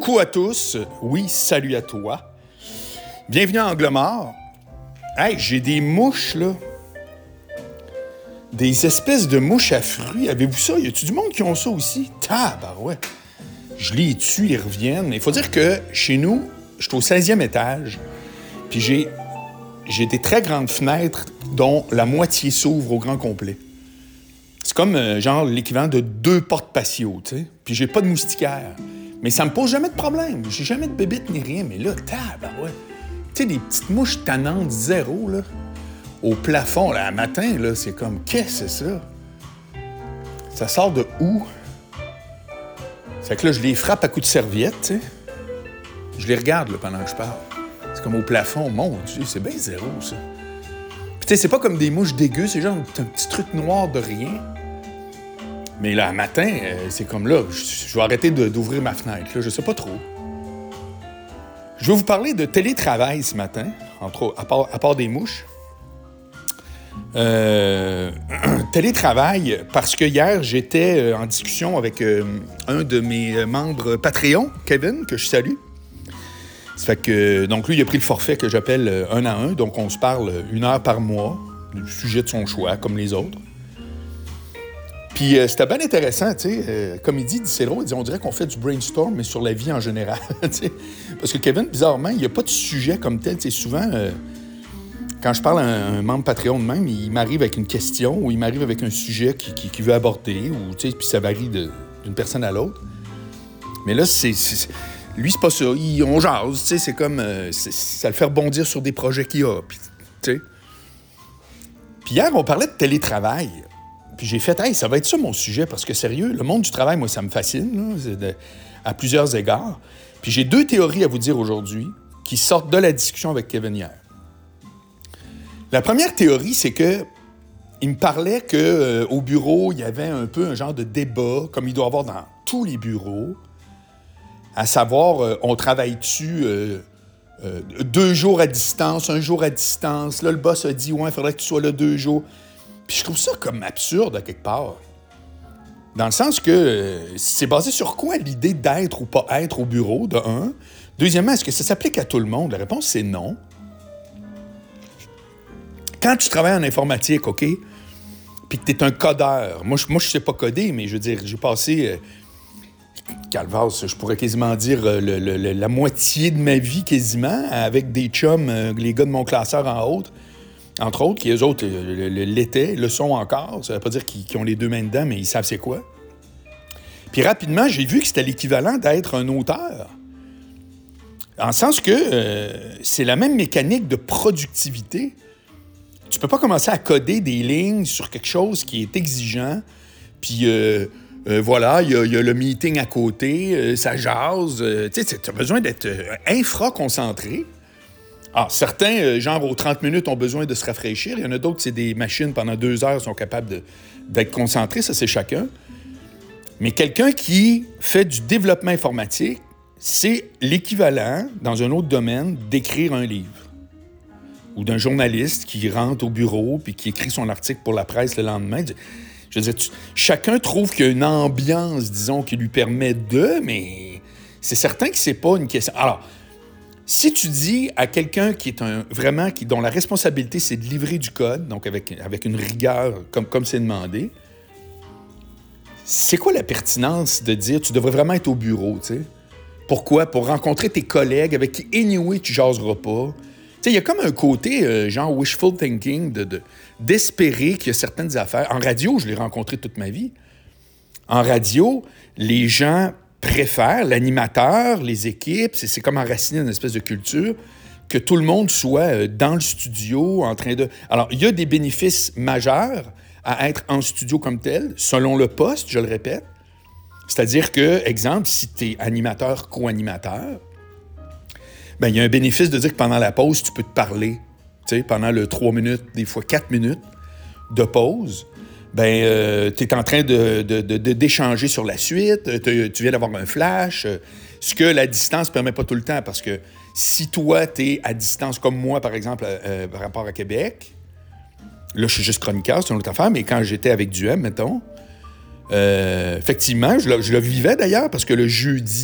Coucou à tous. Oui, salut à toi. Bienvenue à Angle Mort. Hey, j'ai des mouches, là. Des espèces de mouches à fruits. Avez-vous ça? Y a-tu du monde qui ont ça aussi? Ouais. Je les tue, ils reviennent. Il faut dire que chez nous, je suis au 16e étage. Puis j'ai des très grandes fenêtres dont la moitié s'ouvre au grand complet. C'est comme genre l'équivalent de 2 portes patio, tu sais. Puis j'ai pas de moustiquaire. Mais ça me pose jamais de problème. J'ai jamais de bébite ni rien. Mais là, ouais. Tu sais, des petites mouches tannantes zéro, là. Au plafond, là, à matin, là, c'est comme, qu'est-ce que c'est ça? Ça sort de où? C'est que là, je les frappe à coups de serviette, tu sais. Je les regarde, là, pendant que je parle. C'est comme au plafond. Mon Dieu, c'est bien zéro, ça. Puis, tu sais, c'est pas comme des mouches dégueu, c'est genre un petit truc noir de rien. Mais là, à matin, c'est comme là, je vais arrêter d'ouvrir ma fenêtre, là, je sais pas trop. Je vais vous parler de télétravail ce matin, entre autres, à part des mouches. Télétravail, parce que hier, j'étais en discussion avec un de mes membres Patreon, Kevin, que je salue. Ça fait que, donc lui, il a pris le forfait que j'appelle 1 à 1, donc on se parle 1 heure par mois, du sujet de son choix, comme les autres. Puis c'était bien intéressant, tu sais, comme il dit, c'est drôle, il dit, on dirait qu'on fait du brainstorm, mais sur la vie en général, tu sais. Parce que Kevin, bizarrement, il n'y a pas de sujet comme tel, tu sais, souvent... Quand je parle à un membre Patreon de même, il m'arrive avec une question ou il m'arrive avec un sujet qu'il veut aborder, ou, tu sais, puis ça varie d'une personne à l'autre. Mais là, lui, c'est pas ça. On jase, tu sais, c'est comme... ça le fait rebondir sur des projets qu'il a, puis, tu sais. Puis hier, on parlait de télétravail. Puis j'ai fait, hey, ça va être ça mon sujet, parce que sérieux, le monde du travail, moi, ça me fascine, là, à plusieurs égards. Puis j'ai 2 théories à vous dire aujourd'hui qui sortent de la discussion avec Kevin hier. La première théorie, c'est que il me parlait qu'au bureau, il y avait un peu un genre de débat, comme il doit y avoir dans tous les bureaux, à savoir, on travaille-tu 2 jours à distance, 1 jour à distance. Là, le boss a dit, ouais, il faudrait que tu sois là 2 jours. Puis je trouve ça comme absurde, à quelque part. Dans le sens que c'est basé sur quoi l'idée d'être ou pas être au bureau, de un. Deuxièmement, est-ce que ça s'applique à tout le monde? La réponse, c'est non. Quand tu travailles en informatique, OK, puis que tu es un codeur, moi je sais pas coder, mais je veux dire, j'ai passé, calvasse, je pourrais quasiment dire la moitié de ma vie quasiment, avec des chums, les gars de mon classeur en haut, entre autres, qui eux autres l'étaient, le sont encore, ça veut pas dire qu'ils ont les 2 mains dedans, mais ils savent c'est quoi. Puis rapidement, j'ai vu que c'était l'équivalent d'être un auteur. En sens que c'est la même mécanique de productivité. Tu peux pas commencer à coder des lignes sur quelque chose qui est exigeant, puis voilà, il y a le meeting à côté, ça jase. Tu sais, tu as besoin d'être infra-concentré. Alors, certains, genre aux 30 minutes, ont besoin de se rafraîchir. Il y en a d'autres, c'est des machines, pendant 2 heures, sont capables d'être concentrés. Ça, c'est chacun. Mais quelqu'un qui fait du développement informatique, c'est l'équivalent, dans un autre domaine, d'écrire un livre. Ou d'un journaliste qui rentre au bureau puis qui écrit son article pour la presse le lendemain. Je veux dire, chacun trouve qu'il y a une ambiance, disons, qui lui permet de, mais c'est certain que c'est pas une question. Alors, si tu dis à quelqu'un qui est dont la responsabilité, c'est de livrer du code, donc avec une rigueur comme c'est demandé, c'est quoi la pertinence de dire tu devrais vraiment être au bureau, tu sais? Pourquoi? Pour rencontrer tes collègues avec qui, anyway, tu jaseras pas. Il y a comme un côté, genre wishful thinking, d'espérer qu'il y a certaines affaires. En radio, je l'ai rencontré toute ma vie. En radio, les gens préfèrent, l'animateur, les équipes, c'est comme enraciner une espèce de culture, que tout le monde soit dans le studio, en train de... Alors, il y a des bénéfices majeurs à être en studio comme tel, selon le poste, je le répète. C'est-à-dire que, exemple, si tu es animateur, co-animateur, ben, il y a un bénéfice de dire que pendant la pause, tu peux te parler. Tu sais, pendant le 3 minutes, des fois 4 minutes de pause, ben, tu es en train d'échanger sur la suite, tu viens d'avoir un flash, ce que la distance ne permet pas tout le temps, parce que si toi, tu es à distance, comme moi, par exemple, par rapport à Québec, là, je suis juste chroniqueur, c'est une autre affaire, mais quand j'étais avec Duhem, mettons, effectivement, je le vivais d'ailleurs, parce que le jeudi,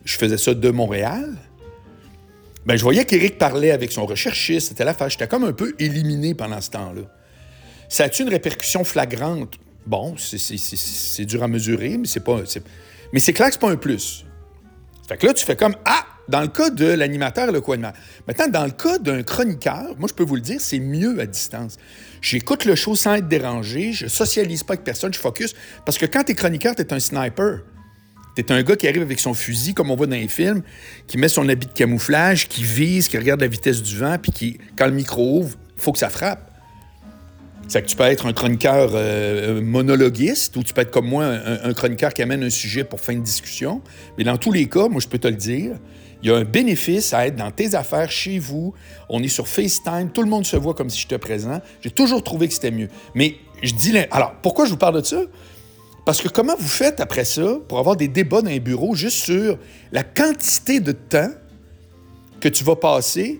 je faisais ça de Montréal, ben je voyais qu'Éric parlait avec son recherchiste, c'était l'affaire. J'étais comme un peu éliminé pendant ce temps-là. Ça a-tu une répercussion flagrante? Bon, c'est dur à mesurer, mais mais c'est clair que c'est pas un plus. Fait que là, tu fais comme, dans le cas de l'animateur et le co-animateur. Maintenant, dans le cas d'un chroniqueur, moi, je peux vous le dire, c'est mieux à distance. J'écoute le show sans être dérangé, je socialise pas avec personne, je focus. Parce que quand t'es chroniqueur, t'es un sniper. T'es un gars qui arrive avec son fusil, comme on voit dans les films, qui met son habit de camouflage, qui vise, qui regarde la vitesse du vent, puis qui, quand le micro ouvre, il faut que ça frappe. C'est que tu peux être un chroniqueur monologuiste, ou tu peux être comme moi, un chroniqueur qui amène un sujet pour fin de discussion. Mais dans tous les cas, moi, je peux te le dire, il y a un bénéfice à être dans tes affaires, chez vous. On est sur FaceTime, tout le monde se voit comme si j'étais présent. J'ai toujours trouvé que c'était mieux. Mais je dis... Alors, pourquoi je vous parle de ça? Parce que comment vous faites après ça pour avoir des débats dans les bureaux juste sur la quantité de temps que tu vas passer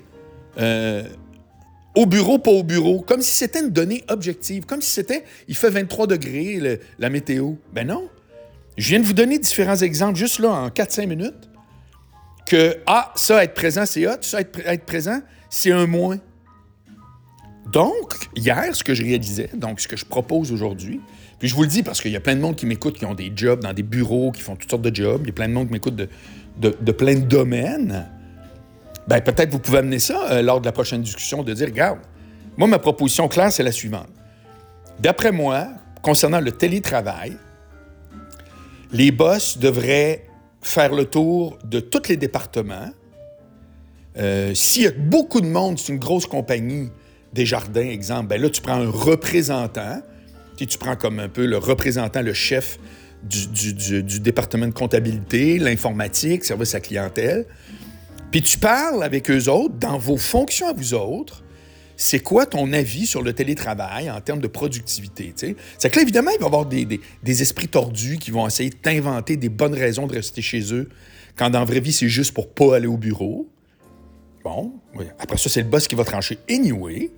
au bureau, pas au bureau, comme si c'était une donnée objective, comme si c'était, il fait 23 degrés, la météo. Ben non. Je viens de vous donner différents exemples juste là, en 4-5 minutes, que, ça, être présent, c'est hot, ça, être présent, c'est un moins. Donc, hier, ce que je réalisais, donc ce que je propose aujourd'hui, puis je vous le dis parce qu'il y a plein de monde qui m'écoute, qui ont des jobs dans des bureaux, qui font toutes sortes de jobs, il y a plein de monde qui m'écoute de plein de domaines. Ben peut-être vous pouvez amener ça lors de la prochaine discussion, de dire, regarde, moi, ma proposition claire, c'est la suivante. D'après moi, concernant le télétravail, les boss devraient faire le tour de tous les départements. S'il y a beaucoup de monde, c'est une grosse compagnie, Desjardins, exemple, ben là, tu prends un représentant, tu prends comme un peu le représentant, le chef du département de comptabilité, l'informatique, service à clientèle, puis tu parles avec eux autres, dans vos fonctions à vous autres, c'est quoi ton avis sur le télétravail en termes de productivité, tu sais? C'est que là, évidemment, il va y avoir des esprits tordus qui vont essayer de t'inventer des bonnes raisons de rester chez eux, quand dans la vraie vie, c'est juste pour pas aller au bureau. Bon, après ça, c'est le boss qui va trancher anyway.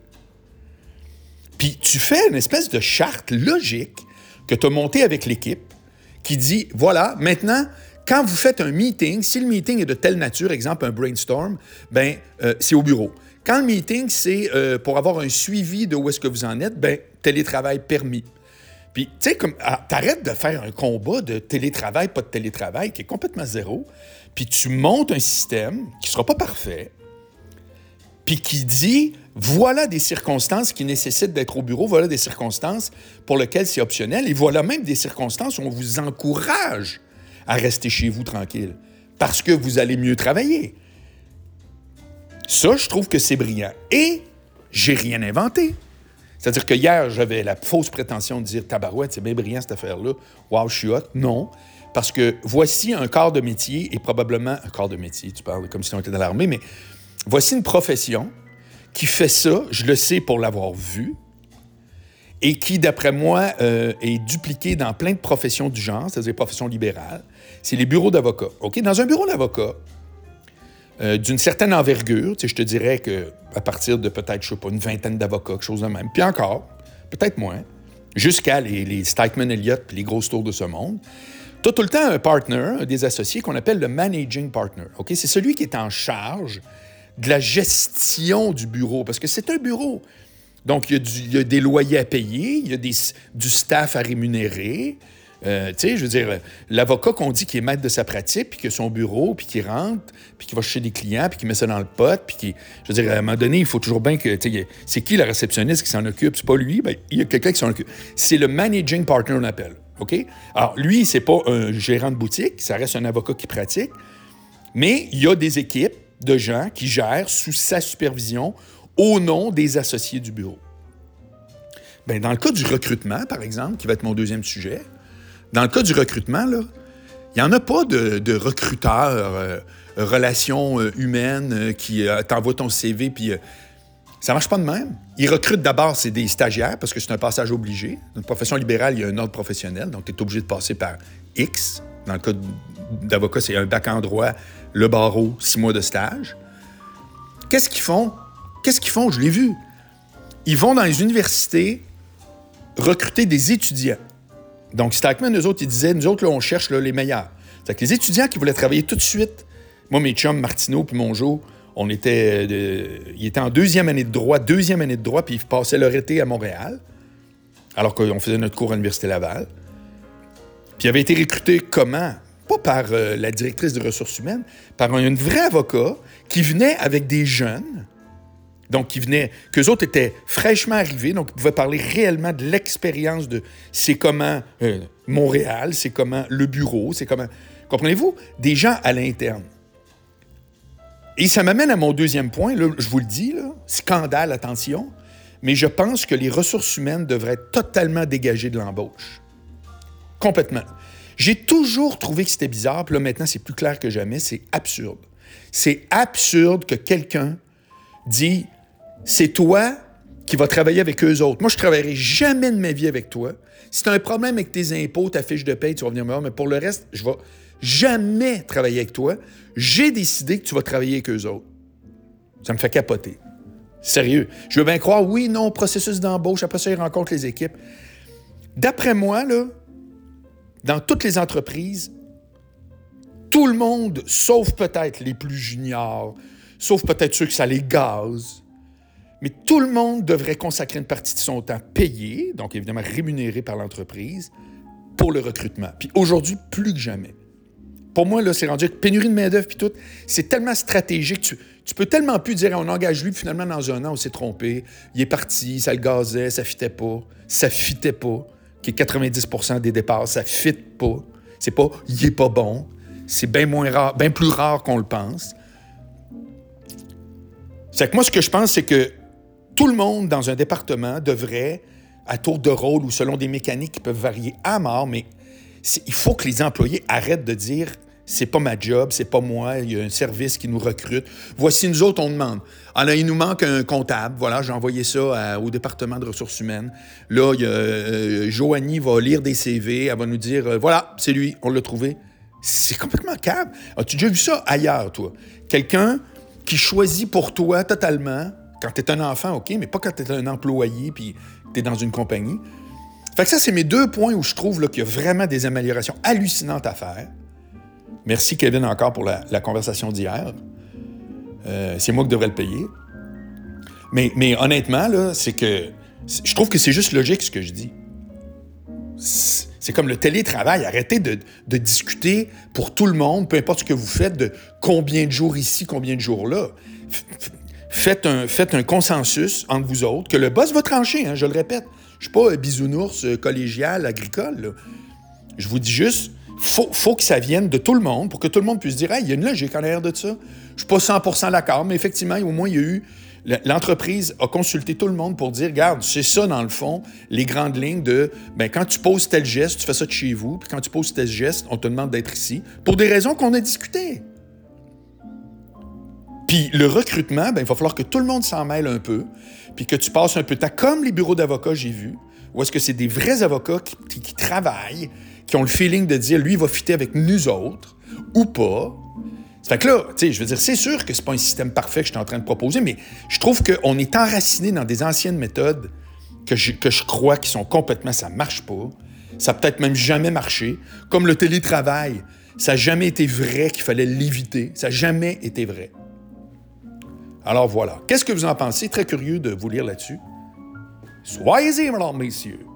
Puis tu fais une espèce de charte logique que tu as montée avec l'équipe qui dit, voilà, maintenant, quand vous faites un meeting, si le meeting est de telle nature, exemple un brainstorm, ben c'est au bureau. Quand le meeting, c'est pour avoir un suivi de où est-ce que vous en êtes, ben télétravail permis. Puis, tu sais, comme t'arrêtes de faire un combat de télétravail, pas de télétravail, qui est complètement zéro, puis tu montes un système qui sera pas parfait, puis qui dit, voilà des circonstances qui nécessitent d'être au bureau, voilà des circonstances pour lesquelles c'est optionnel, et voilà même des circonstances où on vous encourage à rester chez vous tranquille, parce que vous allez mieux travailler. Ça, je trouve que c'est brillant. Et j'ai rien inventé. C'est-à-dire que hier, j'avais la fausse prétention de dire « Tabarouette, c'est bien brillant cette affaire-là. Wow, je suis hot. » Non, parce que voici un corps de métier et probablement... Un corps de métier, tu parles comme si on était dans l'armée, mais voici une profession qui fait ça, je le sais pour l'avoir vu, et qui, d'après moi, est dupliquée dans plein de professions du genre, c'est-à-dire professions libérales. C'est les bureaux d'avocats. OK? Dans un bureau d'avocat, d'une certaine envergure, tu sais, je te dirais qu'à partir de peut-être, je sais pas, une vingtaine d'avocats, quelque chose de même, puis encore, peut-être moins, jusqu'à les Stikeman Elliott puis les grosses tours de ce monde, tu as tout le temps un partner, un des associés qu'on appelle le managing partner. OK? C'est celui qui est en charge de la gestion du bureau, parce que c'est un bureau. Donc, il y a des loyers à payer, il y a du staff à rémunérer. Tu sais, je veux dire, l'avocat qu'on dit qu'il est maître de sa pratique, puis qu'il a son bureau, puis qu'il rentre, puis qu'il va chercher des clients, puis qu'il met ça dans le pot, puis qu'il... Je veux dire, à un moment donné, il faut toujours bien que... Tu sais, c'est qui le réceptionniste qui s'en occupe? C'est pas lui, bien, il y a quelqu'un qui s'en occupe. C'est le managing partner, on appelle. OK? Alors, lui, c'est pas un gérant de boutique, ça reste un avocat qui pratique, mais il y a des équipes de gens qui gèrent sous sa supervision au nom des associés du bureau. Bien, dans le cas du recrutement, par exemple, qui va être mon deuxième sujet, dans le cas du recrutement, là, il n'y en a pas de recruteur, relations humaines qui t'envoie ton CV, puis ça marche pas de même. Ils recrutent d'abord, c'est des stagiaires, parce que c'est un passage obligé. Dans une profession libérale, il y a un ordre professionnel, donc tu es obligé de passer par X. Dans le cas d'avocat, c'est un bac en droit, le barreau, 6 mois de stage. Qu'est-ce qu'ils font? Je l'ai vu. Ils vont dans les universités recruter des étudiants. Donc, Stikeman, eux autres, ils disaient, nous autres, là, on cherche là, les meilleurs. Fait que les étudiants qui voulaient travailler tout de suite, moi, mes chums, Martineau puis Mongeau, ils étaient en deuxième année de droit, puis ils passaient leur été à Montréal, alors qu'on faisait notre cours à l'Université Laval. Puis ils avaient été recrutés comment? Pas par la directrice des ressources humaines, par un vrai avocat qui venait avec des jeunes, donc qu'eux autres étaient fraîchement arrivés, donc ils pouvaient parler réellement de l'expérience de c'est comment Montréal, c'est comment le bureau, c'est comment... Comprenez-vous? Des gens à l'interne. Et ça m'amène à mon deuxième point, là, je vous le dis, là, scandale, attention, mais je pense que les ressources humaines devraient être totalement dégagées de l'embauche. Complètement. J'ai toujours trouvé que c'était bizarre, puis là, maintenant, c'est plus clair que jamais, c'est absurde. C'est absurde que quelqu'un dit « c'est toi qui vas travailler avec eux autres. Moi, je ne travaillerai jamais de ma vie avec toi. Si tu as un problème avec tes impôts, ta fiche de paye, tu vas venir me voir, mais pour le reste, je ne vais jamais travailler avec toi. J'ai décidé que tu vas travailler avec eux autres. » Ça me fait capoter. Sérieux. Je veux bien croire, oui, non, processus d'embauche, après ça, ils rencontrent les équipes. D'après moi, là, dans toutes les entreprises, tout le monde, sauf peut-être les plus juniors, sauf peut-être ceux que ça les gaze, mais tout le monde devrait consacrer une partie de son temps payé, donc évidemment rémunéré par l'entreprise, pour le recrutement. Puis aujourd'hui, plus que jamais. Pour moi, là, c'est rendu avec pénurie de main-d'œuvre puis tout, c'est tellement stratégique. Tu peux tellement plus dire on engage lui, puis finalement, dans un an, on s'est trompé. Il est parti, ça le gazait, ça fitait pas. Ça fitait pas. Qui est 90% des départs, ça fit pas. C'est pas il est pas bon. C'est bien moins rare, bien plus rare qu'on le pense. C'est que moi, ce que je pense, c'est que tout le monde dans un département devrait, à tour de rôle ou selon des mécaniques qui peuvent varier à mort, mais il faut que les employés arrêtent de dire c'est pas ma job, c'est pas moi, il y a un service qui nous recrute. Voici, nous autres, on demande. Alors, il nous manque un comptable. Voilà, j'ai envoyé ça au département de ressources humaines. Là, Joanie va lire des CV, elle va nous dire voilà, c'est lui, on l'a trouvé. C'est complètement câble. As-tu déjà vu ça ailleurs, toi? Quelqu'un qui choisit pour toi totalement, quand tu es un enfant, OK, mais pas quand tu es un employé puis tu es dans une compagnie. Fait que ça, c'est mes deux points où je trouve là, qu'il y a vraiment des améliorations hallucinantes à faire. Merci, Kevin, encore pour la conversation d'hier. C'est moi qui devrais le payer. Mais honnêtement, là, c'est que je trouve que c'est juste logique ce que je dis. C'est comme le télétravail. Arrêtez de discuter pour tout le monde, peu importe ce que vous faites, de combien de jours ici, combien de jours là. Faites un consensus entre vous autres, que le boss va trancher, hein, je le répète. Je ne suis pas bisounours collégial, agricole. Là. Je vous dis juste, faut que ça vienne de tout le monde pour que tout le monde puisse dire « Hey, il y a une logique en arrière de ça. » Je ne suis pas 100% d'accord, mais effectivement, au moins, il y a eu... L'entreprise a consulté tout le monde pour dire « Regarde, c'est ça, dans le fond, les grandes lignes de... Ben, quand tu poses tel geste, tu fais ça de chez vous, puis quand tu poses tel geste, on te demande d'être ici. » Pour des raisons qu'on a discutées. Puis le recrutement, ben, il va falloir que tout le monde s'en mêle un peu, puis que tu passes un peu de temps, comme les bureaux d'avocats, j'ai vu, où est-ce que c'est des vrais avocats qui travaillent, qui ont le feeling de dire, lui, il va fitter avec nous autres, ou pas. Ça fait que là, tu sais, je veux dire, c'est sûr que c'est pas un système parfait que je suis en train de proposer, mais je trouve qu'on est enraciné dans des anciennes méthodes que je crois qui sont complètement, ça marche pas. Ça n'a peut-être même jamais marché. Comme le télétravail, ça n'a jamais été vrai qu'il fallait l'éviter. Ça n'a jamais été vrai. Alors voilà. Qu'est-ce que vous en pensez? Très curieux de vous lire là-dessus. Soyez-y, mesdames, messieurs.